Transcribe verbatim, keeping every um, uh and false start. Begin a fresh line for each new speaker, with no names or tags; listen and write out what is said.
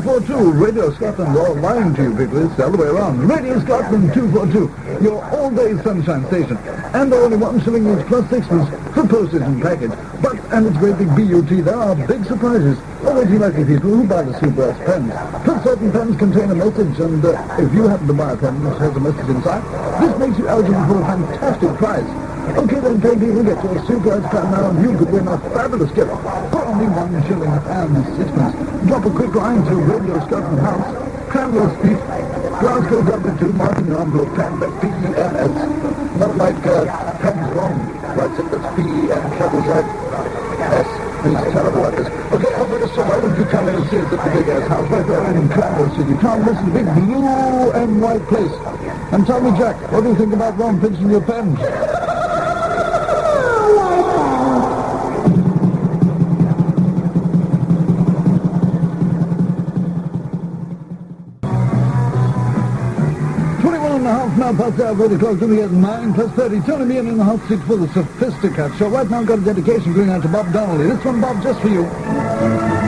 four two. Radio Scotland are lying to you people. It's the other way around. Radio Scotland two four two. Your all-day sunshine station. And only one shilling each plus sixpence for postage and package. But, and it's great big B U T, there are big surprises. Always you lucky people who buy the Super S pens. Plus certain pens contain a message, and uh, if you happen to buy a pen which has a message inside, this makes you eligible for a fantastic prize. Okay then, pay people, get your Super S pen now, and you could win a fabulous gift for only one shilling and sixpence. Drop a quick line to Radio Scotland House, Cranwell Street, Glasgow W two, marking your envelope pen, that's P E N S. Not like uh, pen's wrong, writes it, that's P E N, capital S. It's terrible like this. Okay, Alfred, so why don't you come in and see us at the big ass house right there in Cranwell City? Tom, this is a big blue and white place. And tell me, Jack, what do you think about Ron pinching your pens? Now past our very close to the at nine plus thirty. Tony Meehan in the hot seat for the Sophisticat show. Right now, got a dedication going out to Bob Donnelly. This one, Bob, just for you.